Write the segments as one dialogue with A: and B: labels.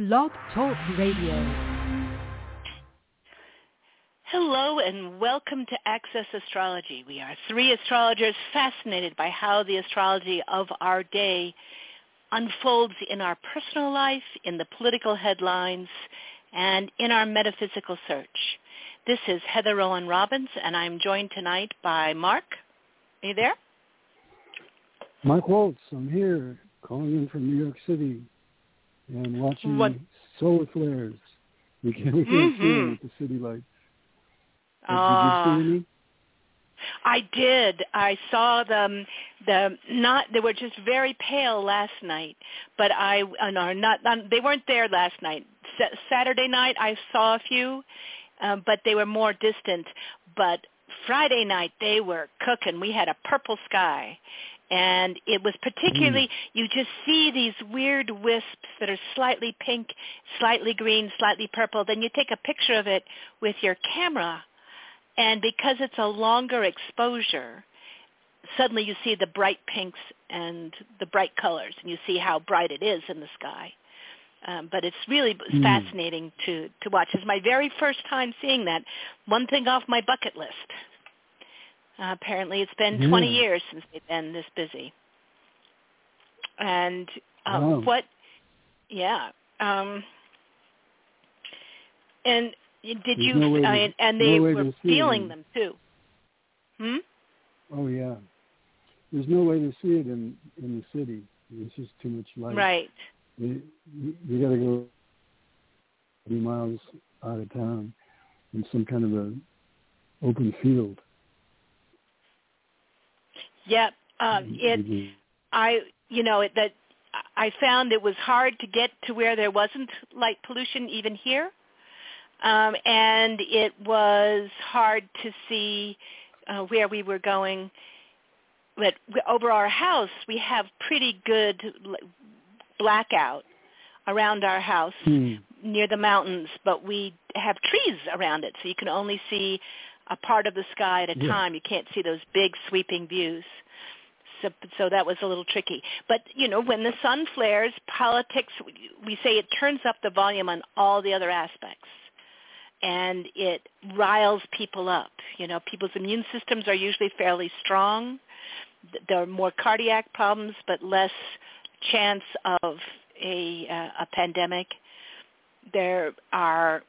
A: Blog Talk Radio.
B: Hello and welcome to Access Astrology. We are three astrologers fascinated by how the astrology of our day unfolds in our personal life, in the political headlines, and in our metaphysical search. This is Heather Rowan Robbins, and I'm joined tonight by Mark. Are you there?
C: Mark Waltz, I'm here, calling in from New York City and watching solar flares. We can't see them with the city lights. Did you see any?
B: I did. I saw them. They were just very pale last night, but they weren't there last night. Saturday night I saw a few, but they were more distant. But Friday night they were cooking. We had a purple sky. And it was particularly, you just see these weird wisps that are slightly pink, slightly green, slightly purple. Then you take a picture of it with your camera. And because it's a longer exposure, suddenly you see the bright pinks and the bright colors, and you see how bright it is in the sky. But it's really fascinating to watch. It's my very first time seeing that. One thing off my bucket list. Apparently it's been 20 years since they've been this busy. And and did you, and they were feeling them too.
C: Oh, yeah. There's no way to see it in the city. It's just too much light.
B: Right.
C: You got to go 30 miles out of town in some kind of a open field.
B: Yep. I found it was hard to get to where there wasn't light pollution even here. And it was hard to see where we were going. But over our house, we have pretty good blackout around our house near the mountains, but we have trees around it, so you can only see a part of the sky at a time. You can't see those big sweeping views. So that was a little tricky. But, when the sun flares, politics, we say it turns up the volume on all the other aspects. And it riles people up. People's immune systems are usually fairly strong. There are more cardiac problems, but less chance of a pandemic. There are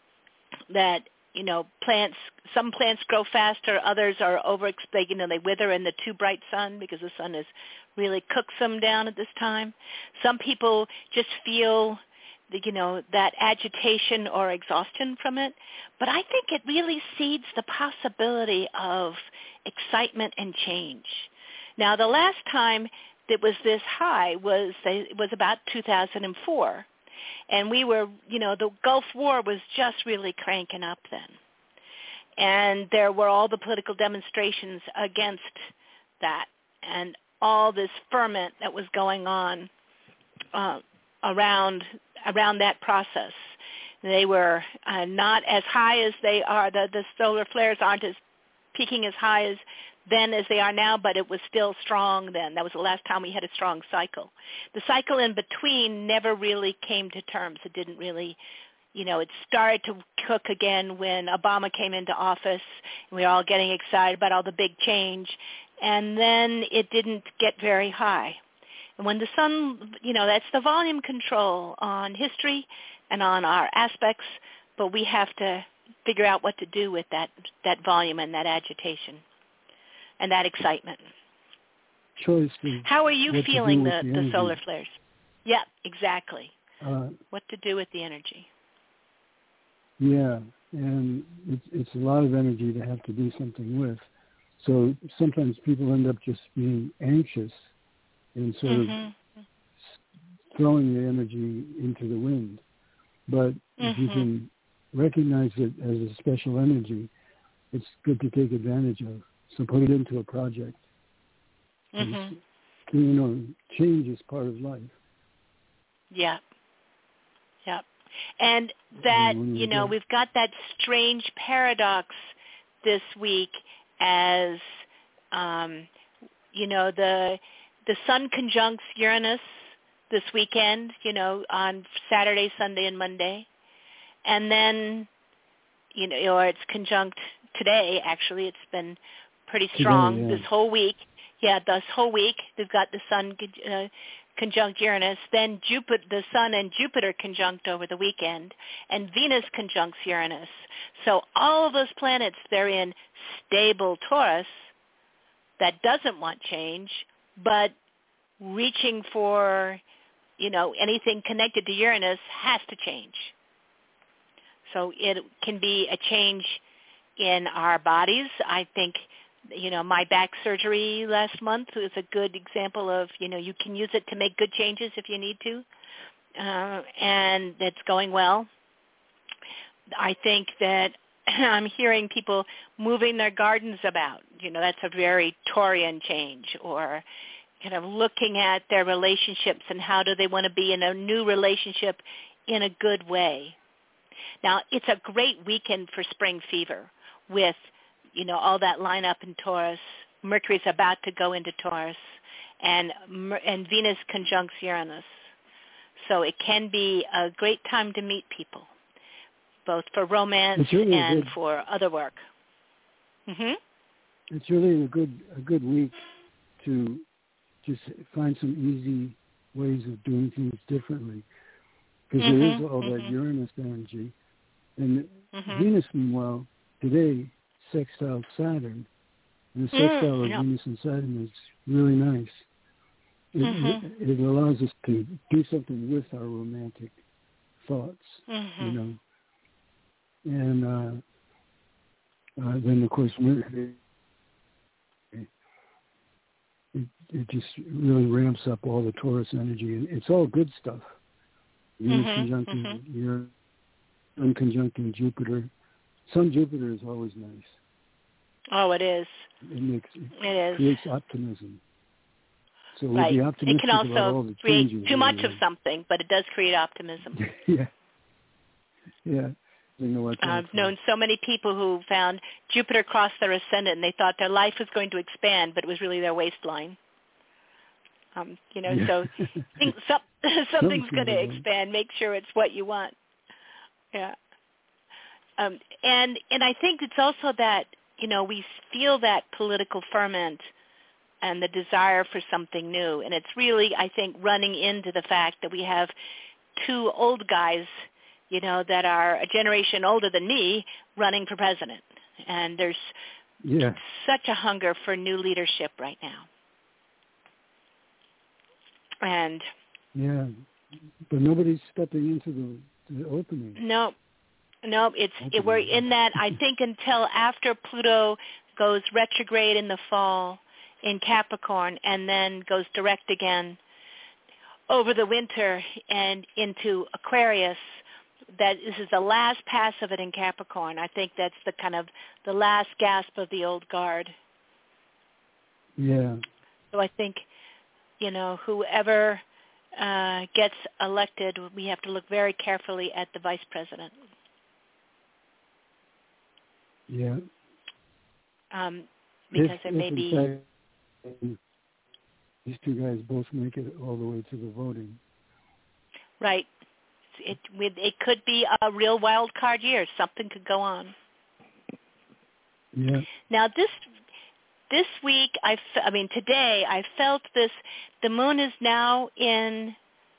B: some plants grow faster, others are they wither in the too bright sun because the sun really cooks them down at this time. Some people just feel that agitation or exhaustion from it. But I think it really seeds the possibility of excitement and change. Now, the last time that was this high was about 2004. And we were, the Gulf War was just really cranking up then. And there were all the political demonstrations against that and all this ferment that was going on around that process. They were not as high as they are. The solar flares aren't as peaking as high as they are now, but it was still strong then. That was the last time we had a strong cycle. The cycle in between never really came to terms. It didn't really, it started to cook again when Obama came into office, and we were all getting excited about all the big change, and then it didn't get very high. And when the sun, that's the volume control on history and on our aspects, but we have to figure out what to do with that volume and that agitation and that excitement. How are you feeling the solar flares? Yeah, exactly. What to do with the energy.
C: Yeah, and it's a lot of energy to have to do something with. So sometimes people end up just being anxious and sort of throwing the energy into the wind. But if you can recognize it as a special energy, it's good to take advantage of. So put it into a project. Change is part of life.
B: Yeah. Yeah. And that, we've got that strange paradox this week as, the sun conjuncts Uranus this weekend, on Saturday, Sunday, and Monday. And then, or it's conjunct today, actually. It's been pretty strong
C: today, yeah.
B: This whole week. Yeah, this whole week they've got the sun conjunct Uranus. Then the sun and Jupiter conjunct over the weekend, and Venus conjuncts Uranus. So all of those planets, they're in stable Taurus that doesn't want change, but reaching for, anything connected to Uranus has to change. So it can be a change in our bodies. I think, my back surgery last month was a good example of, you can use it to make good changes if you need to, and it's going well. I think that I'm hearing people moving their gardens about. That's a very Taurian change, or kind of looking at their relationships and how do they want to be in a new relationship in a good way. Now, it's a great weekend for spring fever with, all that lineup in Taurus. Mercury's about to go into Taurus, and Venus conjuncts Uranus. So it can be a great time to meet people, both for romance
C: really
B: and for other work. Mm-hmm.
C: It's really a good week to just find some easy ways of doing things differently, because there is all that Uranus energy. And Venus, meanwhile, today sextile Saturn, and the sextile of Venus and Saturn is really nice. It allows us to do something with our romantic thoughts, And then, of course, it just really ramps up all the Taurus energy. And it's all good stuff. Venus conjuncting Uranus, Sun conjuncting Jupiter. Sun Jupiter is always nice.
B: Oh, it is.
C: It creates optimism. So we'll
B: right.
C: be optimistic
B: it can also
C: about all the
B: create
C: changes.
B: too much of something, but it does create optimism.
C: Yeah.
B: I've known so many people who found Jupiter crossed their ascendant and they thought their life was going to expand, but it was really their waistline. So something's going to expand. Make sure it's what you want. Yeah. And I think it's also that, we feel that political ferment and the desire for something new. And it's really, I think, running into the fact that we have two old guys, that are a generation older than me running for president. And there's such a hunger for new leadership right now. And
C: but nobody's stepping into the opening.
B: No, we're in that, I think, until after Pluto goes retrograde in the fall in Capricorn and then goes direct again over the winter and into Aquarius. That this is the last pass of it in Capricorn. I think that's the kind of the last gasp of the old guard.
C: Yeah.
B: So I think, whoever gets elected, we have to look very carefully at the vice president.
C: Yeah.
B: Because there may be...
C: these two guys both make it all the way to the voting.
B: Right. It could be a real wild card year. Something could go on.
C: Yeah.
B: Now this week, today I felt this. The moon is now in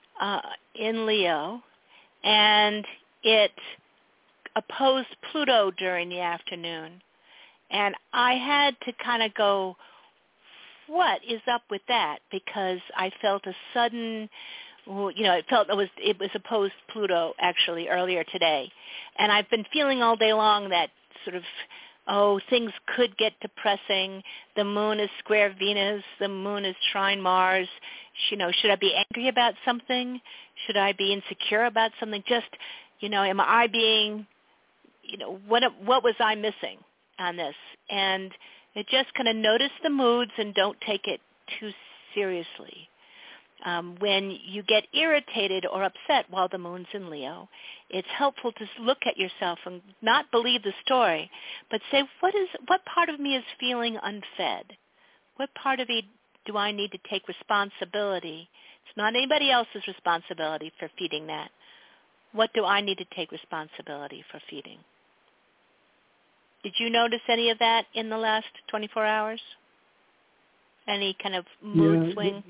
B: Leo, and it opposed Pluto during the afternoon, and I had to kind of go, what is up with that? Because I felt a sudden. It was opposed Pluto actually earlier today, and I've been feeling all day long that sort of, things could get depressing. The moon is square Venus. The moon is trine Mars. Should I be angry about something? Should I be insecure about something? Just, am I being, what was I missing on this? And it just kind of notice the moods and don't take it too seriously. When you get irritated or upset while the moon's in Leo, it's helpful to look at yourself and not believe the story, but say, what part of me is feeling unfed? What part of me do I need to take responsibility It's not anybody else's responsibility for feeding that. What do I need to take responsibility for feeding? Did you notice any of that in the last 24 hours? Any kind of mood swing?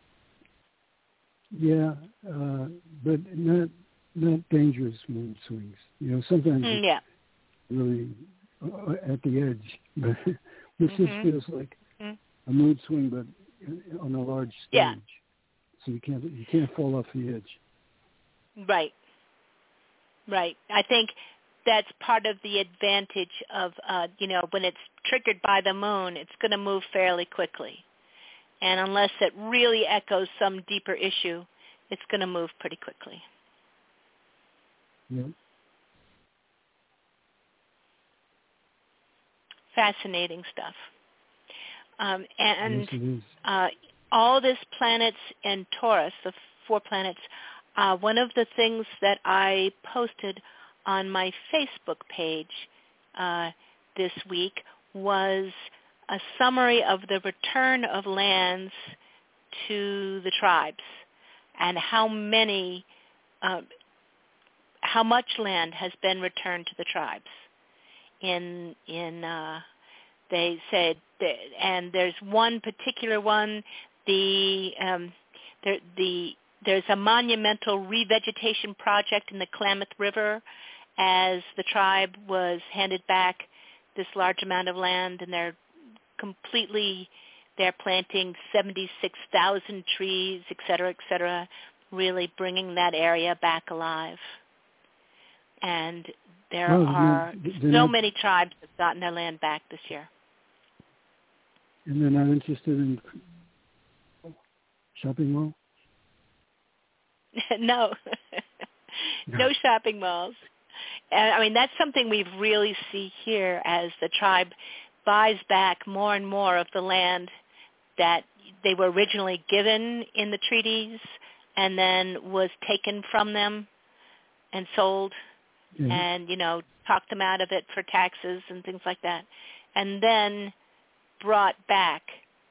C: Yeah, but not dangerous mood swings. You know, sometimes it's really at the edge. But this just feels like a mood swing, but on a large stage.
B: Yeah.
C: So you can't fall off the edge.
B: Right. I think that's part of the advantage of, when it's triggered by the moon, it's going to move fairly quickly. And unless it really echoes some deeper issue, it's going to move pretty quickly.
C: Yeah.
B: Fascinating stuff. And
C: yes, it is.
B: All this planets in Taurus, the 4 planets, one of the things that I posted on my Facebook page this week was a summary of the return of lands to the tribes and how much land has been returned to the tribes. They said, and there's one particular one, there's a monumental revegetation project in the Klamath River as the tribe was handed back this large amount of land, and they're planting 76,000 trees, et cetera, really bringing that area back alive. And there are so many tribes that have gotten their land back this year.
C: And they're not interested in shopping mall?
B: No. No shopping malls. And, I mean, that's something we really see here as the tribe buys back more and more of the land that they were originally given in the treaties and then was taken from them and sold and, talked them out of it for taxes and things like that, and then brought back.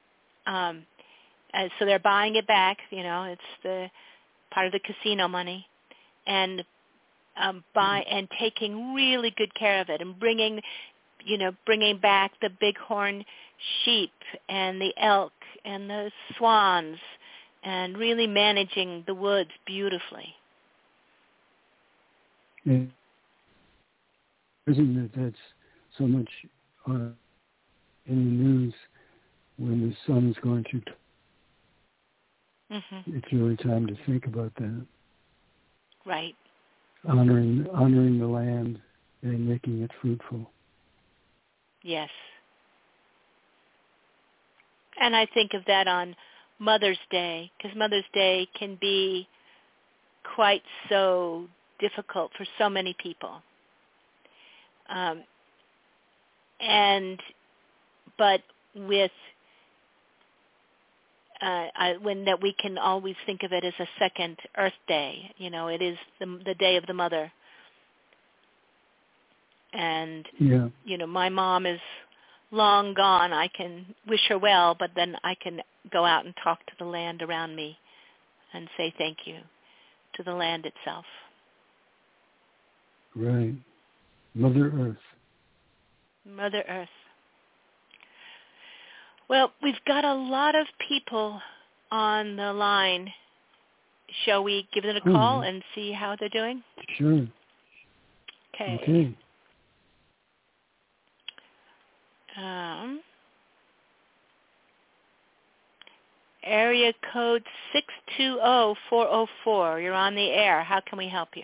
B: So they're buying it back, it's the part of the casino money, and and taking really good care of it and bringing back the bighorn sheep and the elk and the swans and really managing the woods beautifully.
C: Yeah. Isn't that's so much in the news when the sun is going to... It's really time to think about that.
B: Right.
C: Honoring the land and making it fruitful.
B: Yes. And I think of that on Mother's Day, because Mother's Day can be quite so difficult for so many people. But with when that we can always think of it as a second Earth Day. It is the day of the mother. And, my mom is long gone. I can wish her well, but then I can go out and talk to the land around me and say thank you to the land itself.
C: Right. Mother Earth.
B: Mother Earth. Well, we've got a lot of people on the line. Shall we give them a call and see how they're doing?
C: Sure.
B: Okay. Area code 620404. You're on the air. How can we help you?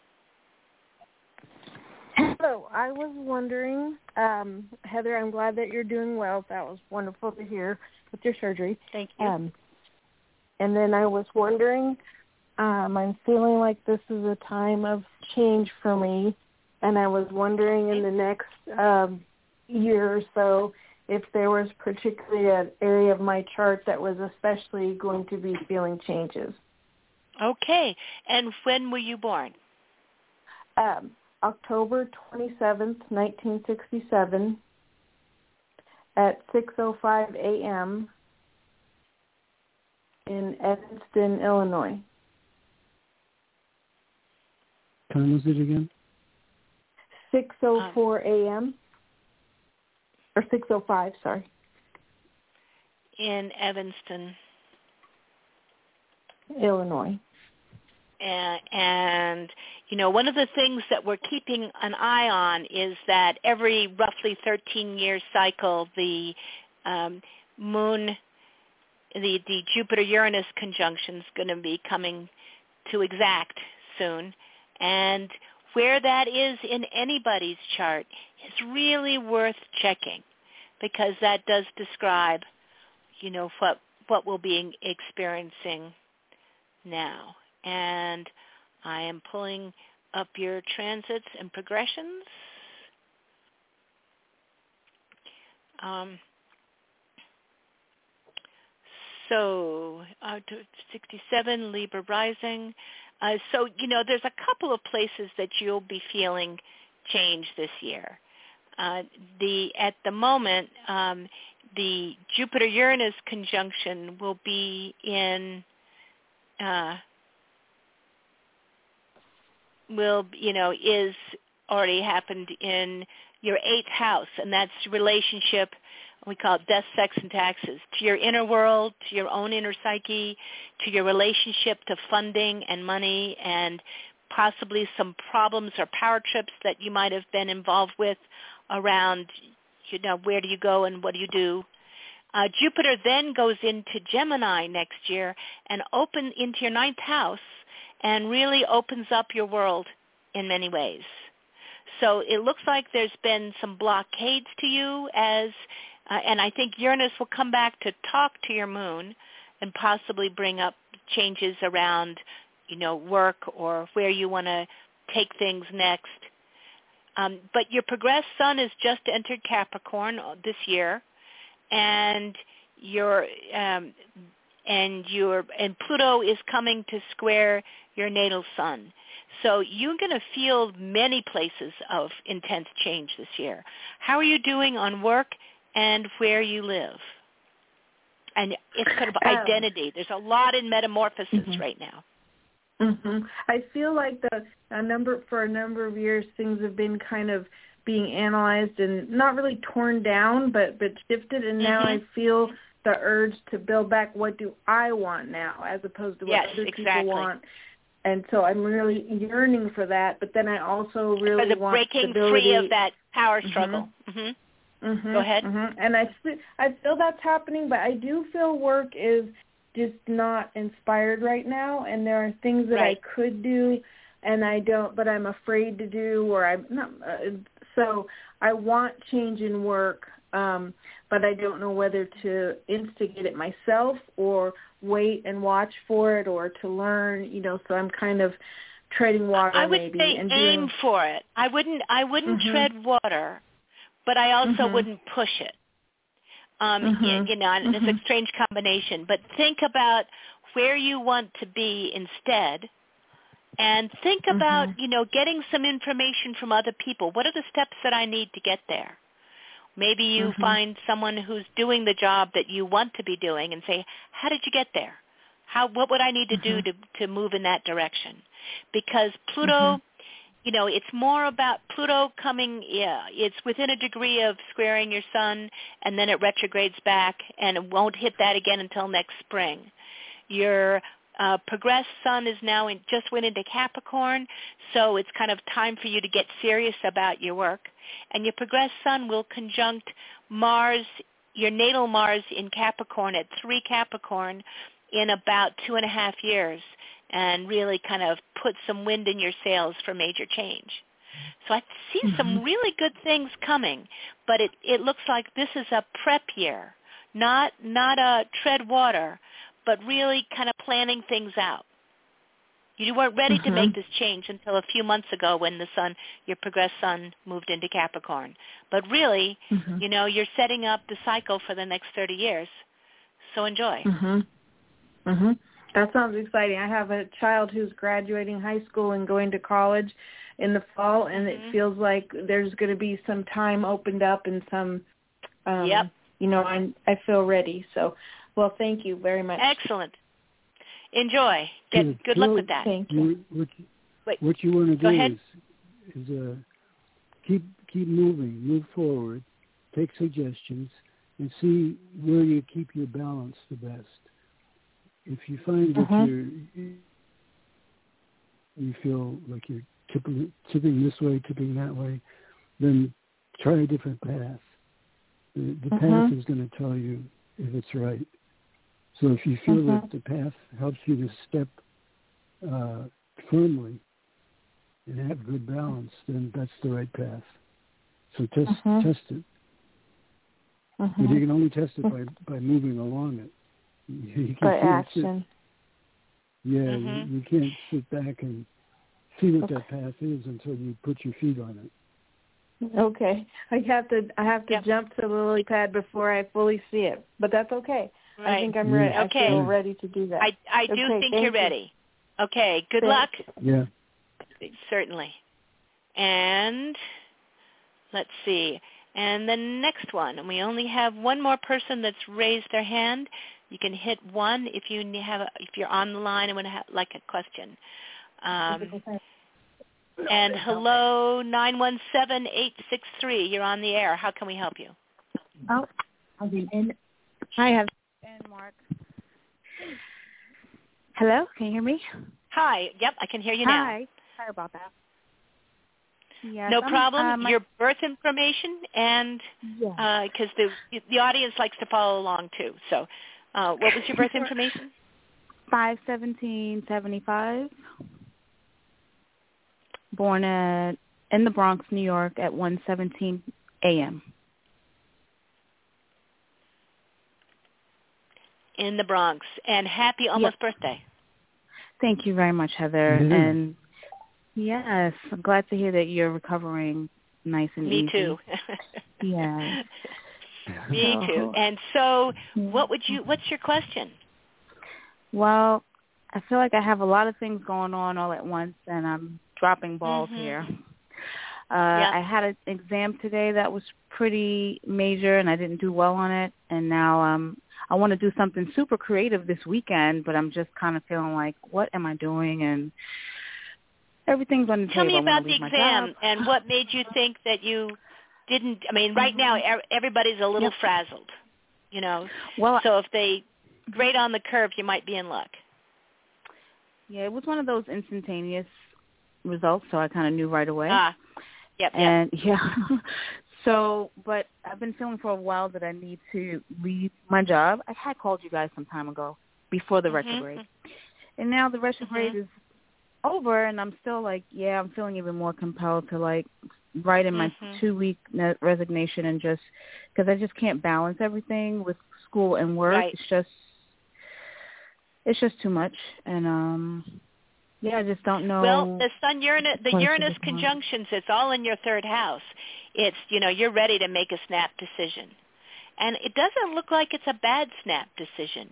D: Hello. I was wondering, Heather, I'm glad that you're doing well. That was wonderful to hear with your surgery.
B: Thank you.
D: And then I was wondering, I'm feeling like this is a time of change for me, and I was wondering in the next year or so if there was particularly an area of my chart that was especially going to be feeling changes.
B: Okay. And when were you born?
D: October 27th, 1967 at 6:05 a.m. in Evanston, Illinois.
C: What time was it again?
D: 6:04 a.m. Or 6:05, sorry.
B: In Evanston,
D: Illinois.
B: And one of the things that we're keeping an eye on is that every roughly 13-year cycle, the moon, the Jupiter-Uranus conjunction is going to be coming to exact soon. And where that is in anybody's chart is really worth checking, because that does describe, what we'll be experiencing now. And I am pulling up your transits and progressions. So 67, Libra rising. So there's a couple of places that you'll be feeling change this year. At the moment, the Jupiter-Uranus conjunction will be in is already happened in your 8th house, and that's relationship, we call it death, sex, and taxes, to your inner world, to your own inner psyche, to your relationship to funding and money, and possibly some problems or power trips that you might have been involved with around, where do you go and what do you do. Jupiter then goes into Gemini next year and open into your 9th house and really opens up your world in many ways. So it looks like there's been some blockades to you and I think Uranus will come back to talk to your moon and possibly bring up changes around, work or where you want to take things next. But your progressed sun has just entered Capricorn this year, and and Pluto is coming to square your natal sun. So you're going to feel many places of intense change this year. How are you doing on work and where you live? And it's kind of identity. There's a lot in metamorphosis right now.
D: Mm-hmm. I feel like for a number of years, things have been kind of being analyzed and not really torn down, but shifted. And now I feel the urge to build back. What do I want now, as opposed to what other people want? And so I'm really yearning for that. But then I also really want
B: breaking
D: stability.
B: Free of that power struggle. Go ahead.
D: And I feel that's happening, but I do feel work is just not inspired right now, and there are things that I could do and I don't, but I'm afraid to do, or I'm not. So I want change in work, but I don't know whether to instigate it myself or wait and watch for it, or to learn. So I'm kind of treading water.
B: I would
D: maybe,
B: say
D: and
B: aim for it. I wouldn't tread water, but I also wouldn't push it. And it's a strange combination. But think about where you want to be instead, and think about, getting some information from other people. What are the steps that I need to get there? Maybe you find someone who's doing the job that you want to be doing and say, how did you get there? What would I need to do to move in that direction? Because Pluto, it's more about Pluto coming, it's within a degree of squaring your sun, and then it retrogrades back, and it won't hit that again until next spring. Your progressed sun is now just went into Capricorn, so it's kind of time for you to get serious about your work. And your progressed sun will conjunct Mars, your natal Mars in Capricorn at 3 Capricorn in about 2.5 years, and really kind of put some wind in your sails for major change. So I see some really good things coming, but it looks like this is a prep year, not a tread water, but really kind of planning things out. You weren't ready to make this change until a few months ago when your progressed sun moved into Capricorn. But really, you're setting up the cycle for the next 30 years. So enjoy.
D: That sounds exciting. I have a child who's graduating high school and going to college in the fall, and it feels like there's going to be some time opened up and some, I feel ready. So, well, thank you very much.
B: Excellent. Enjoy. Good luck with that.
D: Thank you.
C: What you want to
B: Go
C: do is keep moving, move forward, take suggestions, and see where you keep your balance the best. If you find that you feel like you're tipping this way, tipping that way, then try a different path. The path is going to tell you if it's right. So if you feel that the path helps you to step firmly and have good balance, then that's the right path. So test it. But you can only test it by moving along it. You
D: By
C: can't
D: action.
C: You can't sit back and see what that path is until you put your feet on it.
D: Okay. I have to jump to the lily pad before I fully see it. But that's okay.
B: Right.
D: I think I'm ready.
B: Okay.
D: I feel ready to do that.
B: I do think you're ready. Okay. Good luck.
C: Yeah.
B: Certainly. And let's see. And the next one, and we only have one more person that's raised their hand. You can hit 1 if you're on the line and want to have like a question. And hello, 917-863. You're on the air. How can we help you?
E: Oh, hi, and Mark. Hello, can you hear me?
B: Hi. Yep, I can hear you now.
E: Hi. Sorry about that. Yes,
B: no problem. Your birth information, and because the audience likes to follow along too. So, what was your birth information?
E: 5/17/75. Born in the Bronx, New York, at 1:17 a.m.
B: In the Bronx, and happy almost birthday.
E: Thank you very much, Heather.
C: Mm-hmm.
E: And yes, I'm glad to hear that you're recovering nice and easy.
B: Me too.
E: Yeah.
B: Me too. And so, what's your question?
E: Well, I feel like I have a lot of things going on all at once, and I'm dropping balls here. I had an exam today that was pretty major, and I didn't do well on it. And now I want to do something super creative this weekend, but I'm just kind of feeling like, what am I doing? And everything's on the table.
B: Tell me about the exam and what made you think that you didn't. I mean, right now everybody's a little frazzled, you know.
E: Well,
B: so if they grade on the curve, you might be in luck.
E: Yeah, it was one of those instantaneous results, so I kind of knew right away.
B: Yep.
E: And so, but I've been feeling for a while that I need to leave my job. I had called you guys some time ago before the retrograde. And now the retrograde is over, and I'm still like, I'm feeling even more compelled to like write in my 2-week resignation, and just because I just can't balance everything with school and work.
B: Right.
E: It's just too much, and I just don't know.
B: Well, the Uranus conjunctions, it's all in your third house. It's, you're ready to make a snap decision. And it doesn't look like it's a bad snap decision.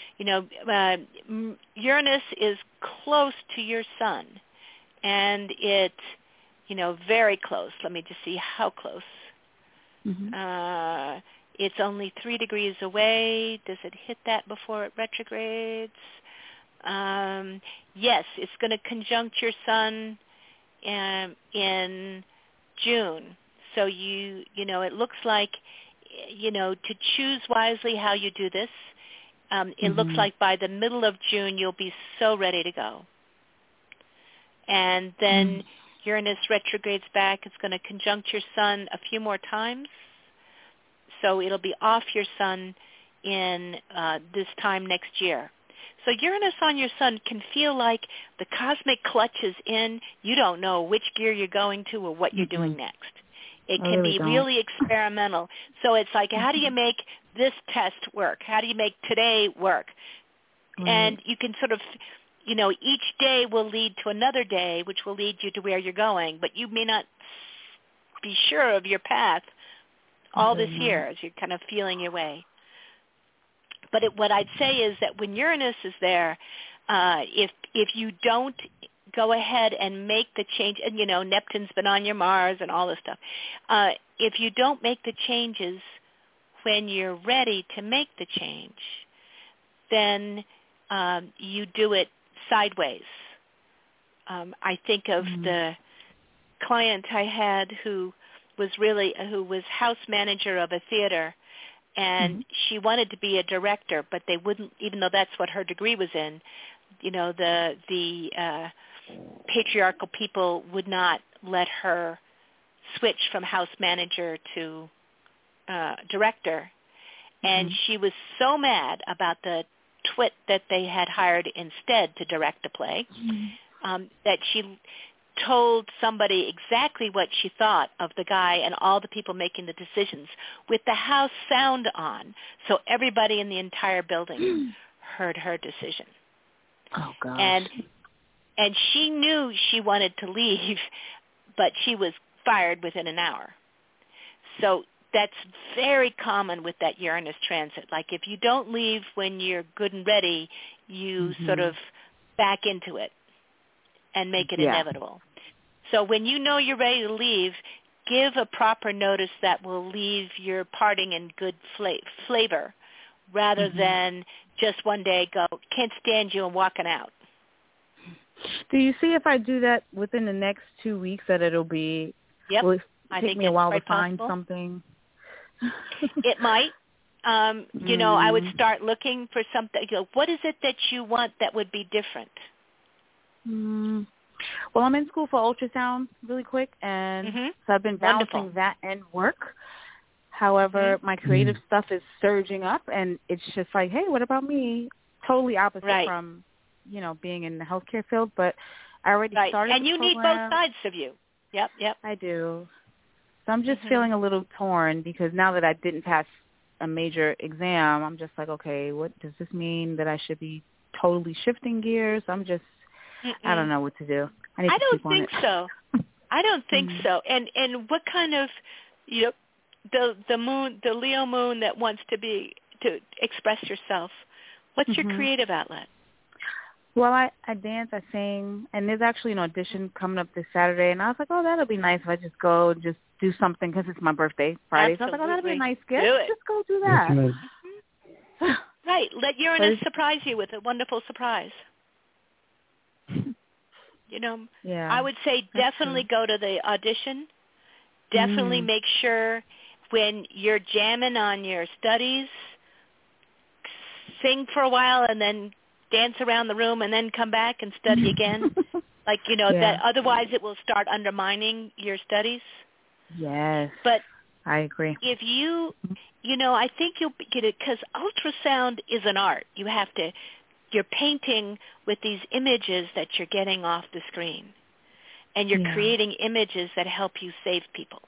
B: Uranus is close to your sun, and it's, very close. Let me just see how close. It's only 3 degrees away. Does it hit that before it retrogrades? Yes, it's going to conjunct your sun in June. So it looks like, to choose wisely how you do this. It looks like by the middle of June you'll be so ready to go. And then Uranus retrogrades back. It's going to conjunct your sun a few more times. So it'll be off your sun in this time next year. So Uranus on your sun can feel like the cosmic clutch is in. You don't know which gear you're going to or what you're doing next. It can be really experimental. So it's like, how do you make this test work? How do you make today work? And you can sort of, each day will lead to another day, which will lead you to where you're going. But you may not be sure of your path all this year as you're kind of feeling your way. But what I'd say is that when Uranus is there, if you don't go ahead and make the change, and Neptune's been on your Mars and all this stuff, if you don't make the changes when you're ready to make the change, then you do it sideways. I think of the client I had who was house manager of a theater, and she wanted to be a director, but they wouldn't, even though that's what her degree was in. You know, the patriarchal people would not let her switch from house manager to director, and she was so mad about the twit that they had hired instead to direct a play that she told somebody exactly what she thought of the guy and all the people making the decisions with the house sound on, so everybody in the entire building heard her decision.
E: Oh, gosh.
B: And she knew she wanted to leave, but she was fired within an hour. So that's very common with that Uranus transit. Like if you don't leave when you're good and ready, you sort of back into it and make it inevitable. So when you know you're ready to leave, give a proper notice that will leave your parting in good flavor rather than just one day go, can't stand you and walking out.
E: Do you see if I do that within the next 2 weeks that it'll be, will it take me a while to find something?
B: It might. You know, I would start looking for something. You know, what is it that you want that would be different?
E: Well, I'm in school for ultrasound really quick, and so I've been balancing that and work. However, my creative stuff is surging up, and it's just like, hey, what about me? Totally opposite from, you know, being in the healthcare field, but I already started
B: and you need both sides of you. Yep.
E: I do. So I'm just feeling a little torn because now that I didn't pass a major exam, I'm just like, okay, what does this mean that I should be totally shifting gears? I'm just, I don't know what to do. I don't think
B: so. I don't think so. And what kind of, you know, the moon, the Leo moon that wants to express yourself, what's your creative outlet?
E: Well, I dance, I sing, and there's actually an audition coming up this Saturday, and I was like, oh, that'll be nice if I just go and just do something because it's my birthday Friday.
B: Absolutely.
E: So I was like, oh, that'll be a nice gift.
B: Just
E: go do that.
B: Right. Let Uranus surprise you with a wonderful surprise. You know, I would say definitely go to the audition. Definitely make sure when you're jamming on your studies, sing for a while and then dance around the room and then come back and study again. Like, you know, that otherwise it will start undermining your studies.
E: Yes.
B: But
E: I agree.
B: If you know, I think you'll get it because ultrasound is an art. You're painting with these images that you're getting off the screen. And you're creating images that help you save people.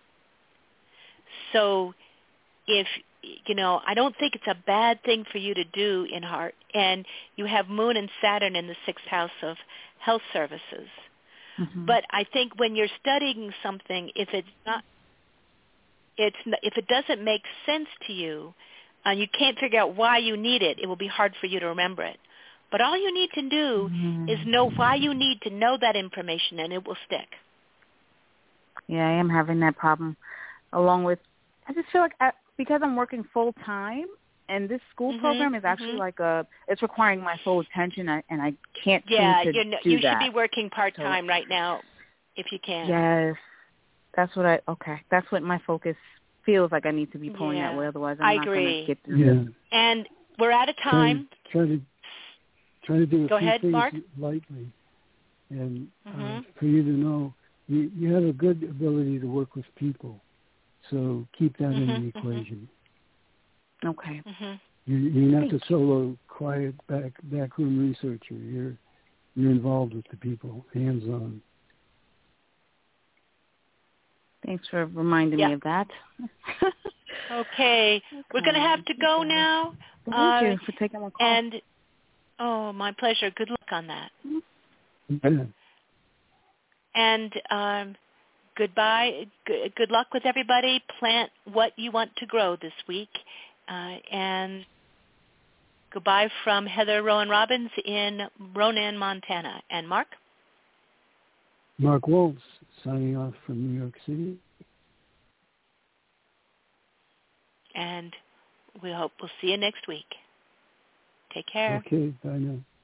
B: So if, you know, I don't think it's a bad thing for you to do in heart. And you have Moon and Saturn in the 6th house of health services. But I think when you're studying something, if it doesn't make sense to you, and you can't figure out why you need it, it will be hard for you to remember it. But all you need to do is know why you need to know that information, and it will stick.
E: Yeah, I am having that problem. Along with, I just feel like because I'm working full time, and this school program is actually like it's requiring my full attention, and I can't seem to do that.
B: You should be working part-time right now if you can.
E: Yes. That's what my focus feels like I need to be pulling that way. Otherwise, I'm not going to get through it.
B: And we're out of time.
C: Try to do a few things
B: Mark.
C: lightly. And for you to know, you have a good ability to work with people. So keep that in the equation.
E: Okay.
C: You're not the solo, quiet, backroom researcher. You're involved with the people, hands-on.
E: Thanks for reminding me of that.
B: Okay. We're going to have to go now.
E: Thank you for taking my call.
B: And, my pleasure. Good luck on that. And goodbye. Good luck with everybody. Plant what you want to grow this week. And goodbye from Heather Rowan Robbins in Ronan, Montana. And Mark?
C: Mark Woltz, signing off from New York City.
B: And we hope we'll see you next week. Take care.
C: Okay, bye now.